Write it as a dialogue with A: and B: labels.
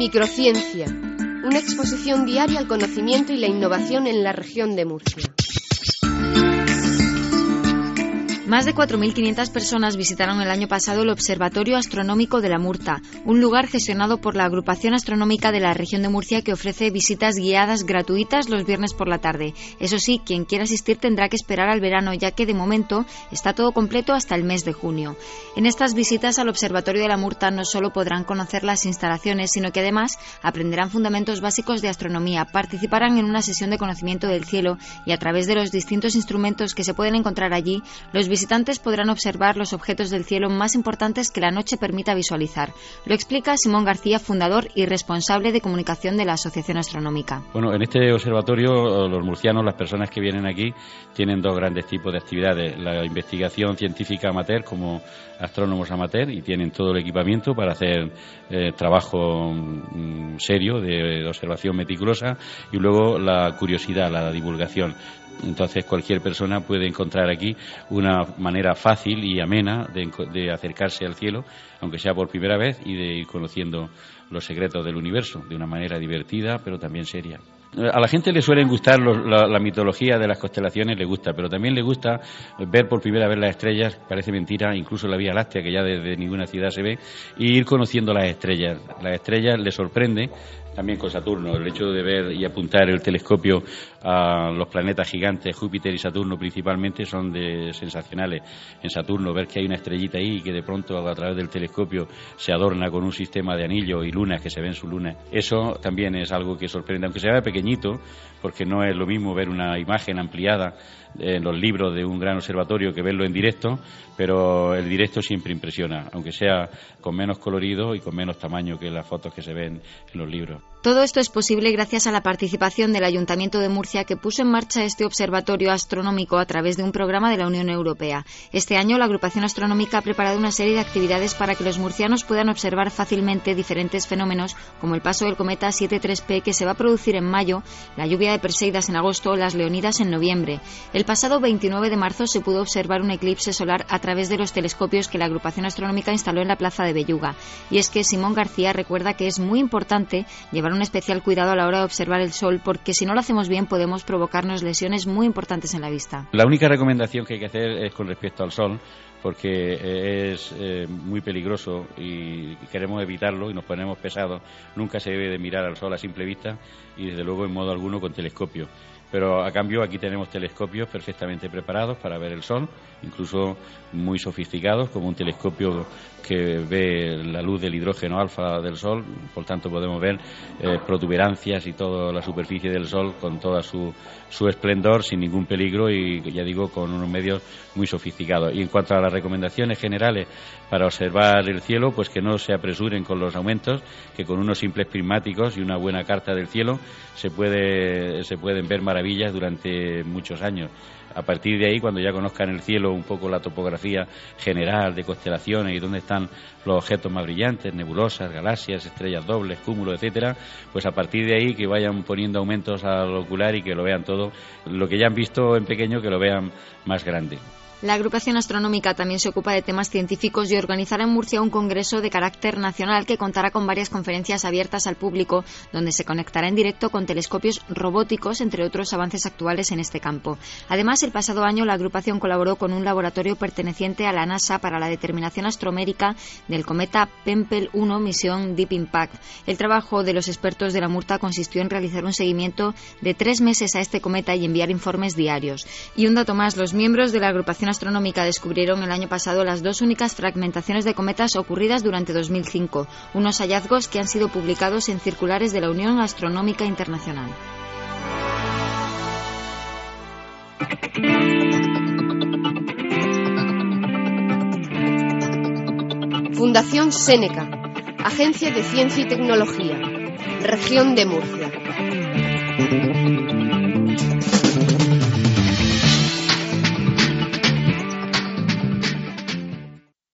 A: Microciencia, una exposición diaria al conocimiento y la innovación en la región de Murcia.
B: Más de 4.500 personas visitaron el año pasado el Observatorio Astronómico de la Murta, un lugar gestionado por la Agrupación Astronómica de la Región de Murcia que ofrece visitas guiadas gratuitas los viernes por la tarde. Eso sí, quien quiera asistir tendrá que esperar al verano, ya que de momento está todo completo hasta el mes de junio. En estas visitas al Observatorio de la Murta no solo podrán conocer las instalaciones, sino que además aprenderán fundamentos básicos de astronomía, participarán en una sesión de conocimiento del cielo y a través de los distintos instrumentos que se pueden encontrar allí, los visitantes podrán observar los objetos del cielo más importantes que la noche permita visualizar. Lo explica Simón García, fundador y responsable de comunicación de la Asociación Astronómica.
C: Bueno, en este observatorio los murcianos, las personas que vienen aquí, tienen dos grandes tipos de actividades. La investigación científica amateur como astrónomos amateur, y tienen todo el equipamiento para hacer trabajo serio de observación meticulosa, y luego la curiosidad, la divulgación. Entonces cualquier persona puede encontrar aquí una manera fácil y amena de acercarse al cielo, aunque sea por primera vez, y de ir conociendo los secretos del universo de una manera divertida pero también seria. A la gente le suelen gustar la mitología de las constelaciones, le gusta, pero también le gusta ver por primera vez las estrellas, parece mentira, incluso la Vía Láctea, que ya desde ninguna ciudad se ve, y ir conociendo las estrellas. Las estrellas le sorprende, también con Saturno, el hecho de ver y apuntar el telescopio a los planetas gigantes, Júpiter y Saturno principalmente, son sensacionales. En Saturno, ver que hay una estrellita ahí y que de pronto a través del telescopio se adorna con un sistema de anillos y lunas que se ven su luna, eso también es algo que sorprende, aunque se vea pequeñito, porque no es lo mismo ver una imagen ampliada en los libros de un gran observatorio que verlo en directo, pero el directo siempre impresiona, aunque sea con menos colorido y con menos tamaño que las fotos que se ven en los libros.
B: Todo esto es posible gracias a la participación del Ayuntamiento de Murcia, que puso en marcha este observatorio astronómico a través de un programa de la Unión Europea. Este año la Agrupación Astronómica ha preparado una serie de actividades para que los murcianos puedan observar fácilmente diferentes fenómenos, como el paso del cometa 73P, que se va a producir en mayo, la lluvia de Perseidas en agosto o las Leonidas en noviembre. El pasado 29 de marzo se pudo observar un eclipse solar a través de los telescopios que la Agrupación Astronómica instaló en la plaza de Belluga. Y es que Simón García recuerda que es muy importante llevar un especial cuidado a la hora de observar el sol, porque si no lo hacemos bien podemos provocarnos lesiones muy importantes en la vista.
C: La única recomendación que hay que hacer es con respecto al sol, porque es muy peligroso y queremos evitarlo y nos ponemos pesados. Nunca se debe de mirar al sol a simple vista y desde luego en modo alguno con telescopio. Pero a cambio aquí tenemos telescopios perfectamente preparados para ver el sol, incluso muy sofisticados, como un telescopio que ve la luz del hidrógeno alfa del sol. Por tanto podemos ver protuberancias y toda la superficie del sol con toda su esplendor sin ningún peligro, y ya digo, con unos medios muy sofisticados. Y en cuanto a las recomendaciones generales para observar el cielo, pues que no se apresuren con los aumentos, que con unos simples prismáticos y una buena carta del cielo se pueden ver maravillas durante muchos años. A partir de ahí, cuando ya conozcan el cielo, un poco la topografía general de constelaciones y dónde están los objetos más brillantes, nebulosas, galaxias, estrellas dobles, cúmulos, etcétera, pues a partir de ahí que vayan poniendo aumentos al ocular y que lo vean todo, lo que ya han visto en pequeño, que lo vean más grande.
B: La Agrupación Astronómica también se ocupa de temas científicos y organizará en Murcia un congreso de carácter nacional que contará con varias conferencias abiertas al público, donde se conectará en directo con telescopios robóticos, entre otros avances actuales en este campo. Además, el pasado año la agrupación colaboró con un laboratorio perteneciente a la NASA para la determinación astromérica del cometa Pempel 1 misión Deep Impact. El trabajo de los expertos de la Murta consistió en realizar un seguimiento de 3 meses a este cometa y enviar informes diarios. Y un dato más, los miembros de la Agrupación Astronómica descubrieron el año pasado las 2 únicas fragmentaciones de cometas ocurridas durante 2005, unos hallazgos que han sido publicados en circulares de la Unión Astronómica Internacional.
A: Fundación Séneca, Agencia de Ciencia y Tecnología, Región de Murcia.